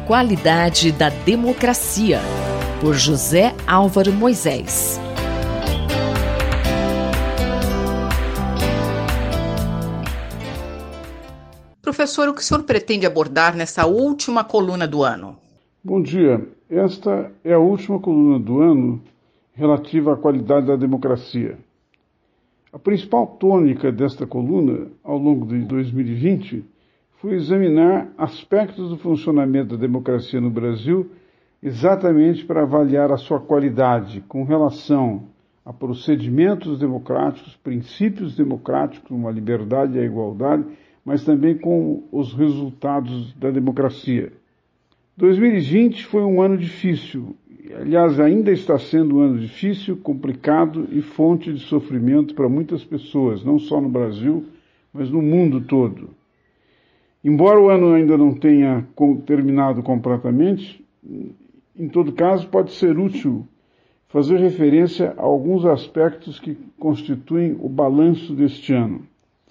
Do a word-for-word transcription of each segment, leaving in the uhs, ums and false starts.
qualidade da democracia, por José Álvaro Moisés. Professor, o que o senhor pretende abordar nessa última coluna do ano? Bom dia. Esta é a última coluna do ano relativa à qualidade da democracia. A principal tônica desta coluna, ao longo de dois mil e vinte, foi examinar aspectos do funcionamento da democracia no Brasil, exatamente para avaliar a sua qualidade com relação a procedimentos democráticos, princípios democráticos, como a liberdade e a igualdade, mas também com os resultados da democracia. dois mil e vinte foi um ano difícil, aliás, ainda está sendo um ano difícil, complicado e fonte de sofrimento para muitas pessoas, não só no Brasil, mas no mundo todo. Embora o ano ainda não tenha terminado completamente, em todo caso, pode ser útil fazer referência a alguns aspectos que constituem o balanço deste ano.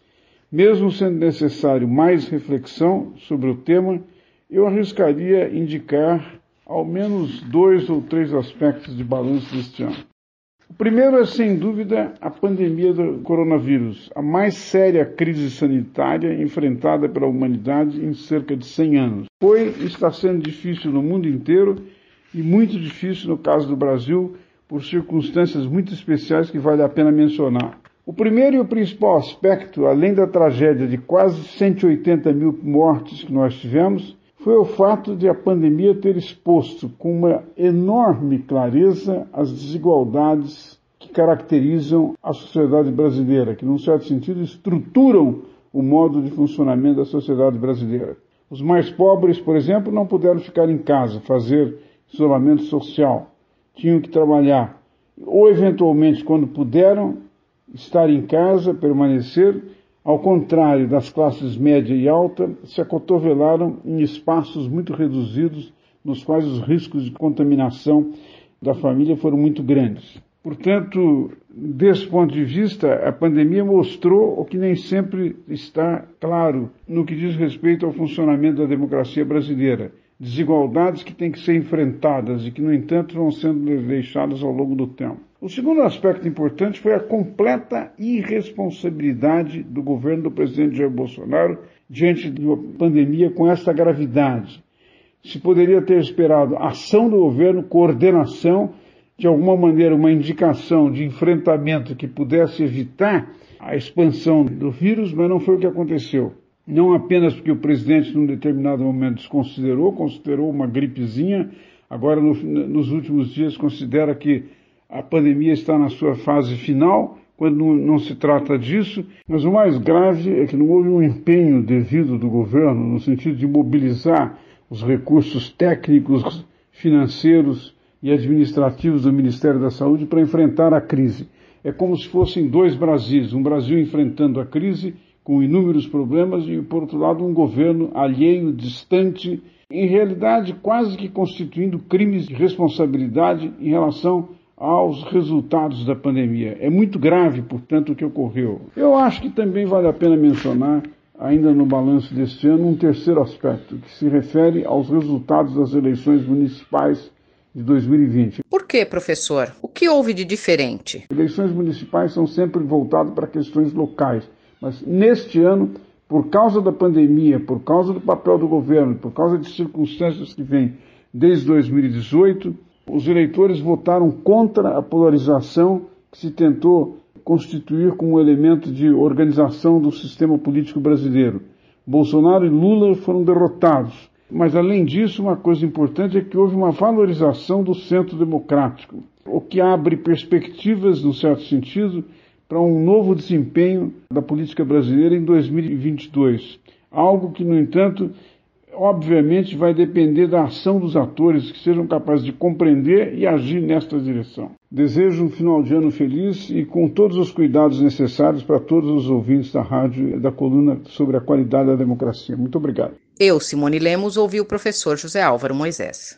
Mesmo sendo necessário mais reflexão sobre o tema, eu arriscaria indicar ao menos dois ou três aspectos de balanço deste ano. O primeiro é, sem dúvida, a pandemia do coronavírus, a mais séria crise sanitária enfrentada pela humanidade em cerca de cem anos. Foi e está sendo difícil no mundo inteiro e muito difícil no caso do Brasil, por circunstâncias muito especiais que vale a pena mencionar. O primeiro e o principal aspecto, além da tragédia de quase cento e oitenta mil mortes que nós tivemos, foi o fato de a pandemia ter exposto com uma enorme clareza as desigualdades que caracterizam a sociedade brasileira, que, num certo sentido, estruturam o modo de funcionamento da sociedade brasileira. Os mais pobres, por exemplo, não puderam ficar em casa, fazer isolamento social, tinham que trabalhar, ou, eventualmente, quando puderam, estar em casa, permanecer, ao contrário das classes média e alta, se acotovelaram em espaços muito reduzidos, nos quais os riscos de contaminação da família foram muito grandes. Portanto, desse ponto de vista, a pandemia mostrou o que nem sempre está claro no que diz respeito ao funcionamento da democracia brasileira. Desigualdades que têm que ser enfrentadas e que, no entanto, vão sendo deixadas ao longo do tempo. O segundo aspecto importante foi a completa irresponsabilidade do governo do presidente Jair Bolsonaro diante de uma pandemia com esta gravidade. Se poderia ter esperado ação do governo, coordenação, de alguma maneira uma indicação de enfrentamento que pudesse evitar a expansão do vírus, mas não foi o que aconteceu. Não apenas porque o presidente, num determinado momento, desconsiderou, considerou uma gripezinha, agora, no, nos últimos dias, considera que a pandemia está na sua fase final, quando não, não se trata disso, mas o mais grave é que não houve um empenho devido do governo, no sentido de mobilizar os recursos técnicos, financeiros e administrativos do Ministério da Saúde para enfrentar a crise. É como se fossem dois Brasis, um Brasil enfrentando a crise com inúmeros problemas e, por outro lado, um governo alheio, distante, em realidade quase que constituindo crimes de responsabilidade em relação aos resultados da pandemia. É muito grave, portanto, o que ocorreu. Eu acho que também vale a pena mencionar, ainda no balanço deste ano, um terceiro aspecto, que se refere aos resultados das eleições municipais de dois mil e vinte. Por que, professor? O que houve de diferente? Eleições municipais são sempre voltadas para questões locais. Mas neste ano, por causa da pandemia, por causa do papel do governo, por causa de circunstâncias que vêm desde dois mil e dezoito, os eleitores votaram contra a polarização que se tentou constituir como um elemento de organização do sistema político brasileiro. Bolsonaro e Lula foram derrotados. Mas, além disso, uma coisa importante é que houve uma valorização do centro democrático, o que abre perspectivas, num certo sentido, para um novo desempenho da política brasileira em dois mil e vinte e dois. Algo que, no entanto, obviamente vai depender da ação dos atores que sejam capazes de compreender e agir nesta direção. Desejo um final de ano feliz e com todos os cuidados necessários para todos os ouvintes da rádio e da coluna sobre a qualidade da democracia. Muito obrigado. Eu, Simone Lemos, ouvi o professor José Álvaro Moisés.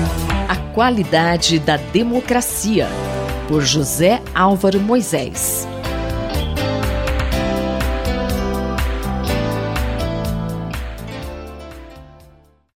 A qualidade da democracia, por José Álvaro Moisés.